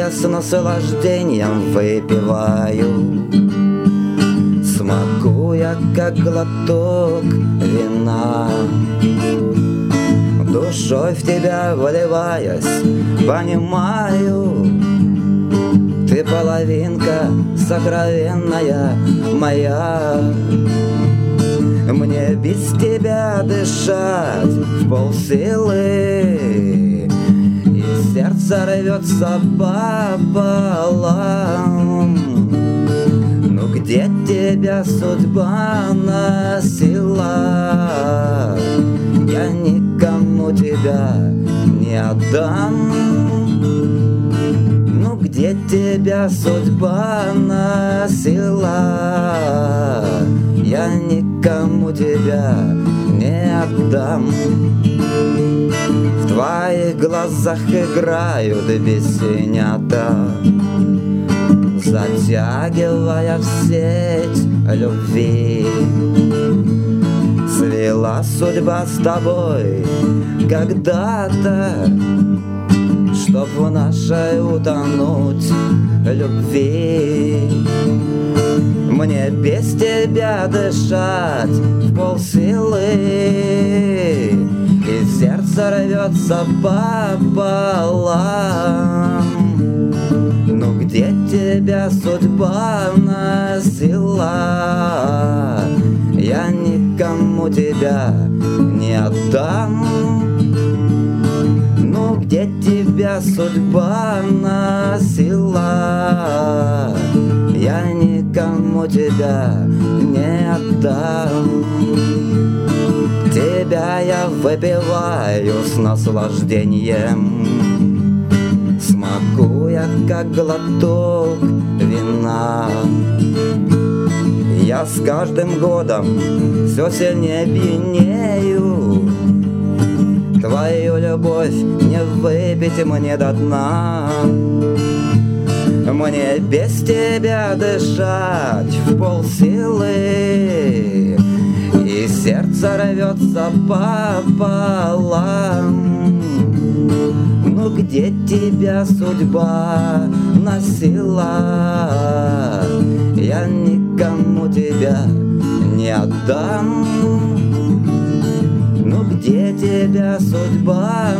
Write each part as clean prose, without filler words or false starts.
с наслаждением выпиваю, смакуя, как глоток вина. Душой в тебя вливаясь, понимаю, ты половинка сокровенная моя. Мне без тебя дышать в полсилы, и сердце рвется пополам. Ну где тебя судьба носила? Я никому тебя не отдам. Ну где тебя судьба носила? Я никому тебя не отдам. В твоих глазах играют бесенята, затягивая в сеть любви. Свела судьба с тобой когда-то, чтоб в нашей утонуть любви. Мне без тебя дышать в полсилы, и сердце рвется пополам. Ну где тебя судьба носила? Я никому тебя не отдам. Ну где тебя судьба носила? Я никому тебя не отдам. Тебя я выпиваю с наслаждением, смакуя, как глоток вина. Я с каждым годом все сильнее пьянею, твою любовь не выпить мне до дна. Мне без тебя дышать в полсилы, и сердце рвется пополам. Ну где тебя судьба носила? Я никому тебя не отдам. Ну где тебя судьба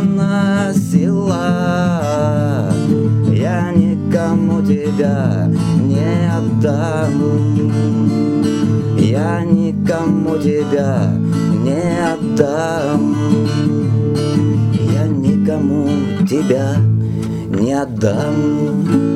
носила? Я никому тебя не отдам. Я никому тебя не отдам. Я никому тебя не отдам.